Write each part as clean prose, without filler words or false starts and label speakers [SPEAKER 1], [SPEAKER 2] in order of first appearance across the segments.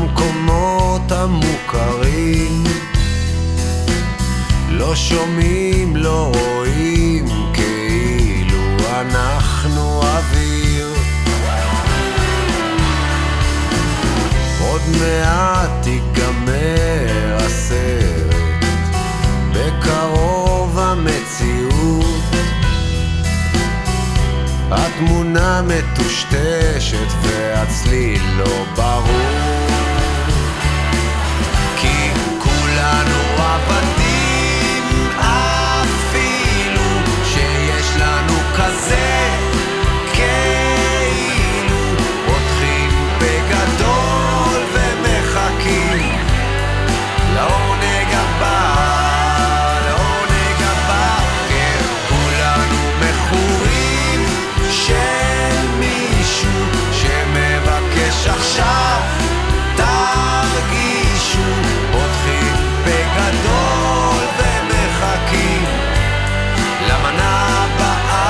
[SPEAKER 1] במקומות המוכרים, לא שומעים, לא רואים, כאילו אנחנו אוויר. עוד מעט ייגמר הסרט, בקרוב המציאות, התמונה מטושטשת והצליל לא ברור, כי כולנו עבדים, אפילו שיש לנו כזה כאילו, פותחים בגדול ומחכים לעונג הבא, לעונג הבא. כן, כולנו מכורים של מישהו שמבקש עכשיו, תרגישו, פותחים בגדול ומחכים למנה הבאה.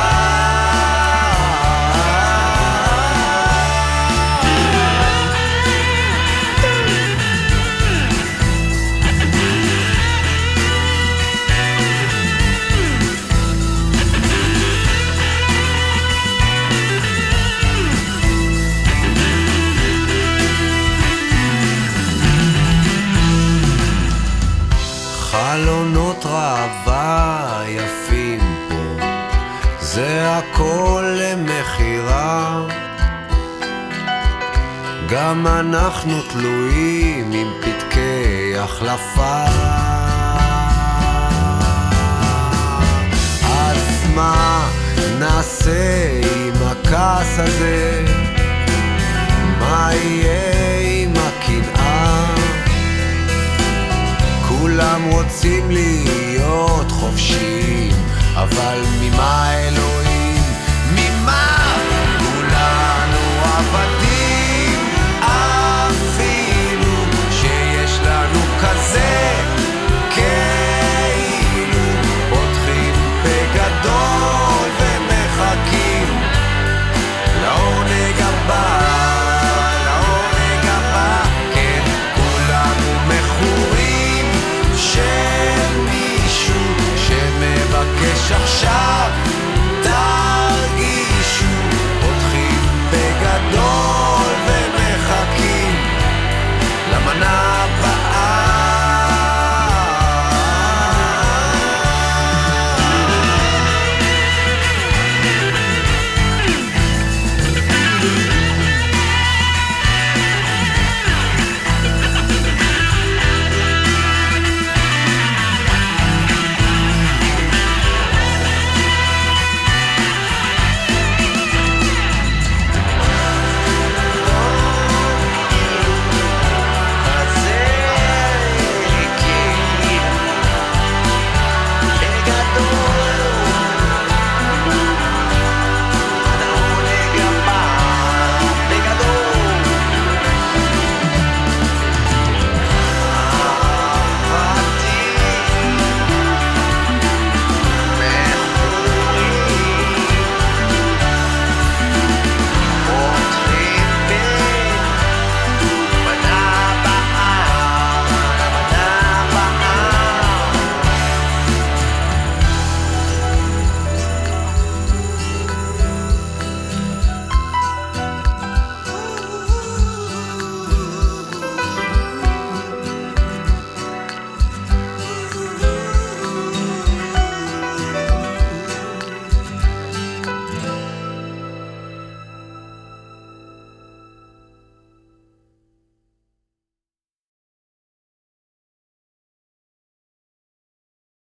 [SPEAKER 1] חלונות ראווה יפים פה, זה הכל למחירה, גם אנחנו תלויים עם פתקי החלפה. אז מה נעשה עם הכעס הזה? מה יהיה עם הקנאה? כולם רוצים להיות חופשיים, אבל ממה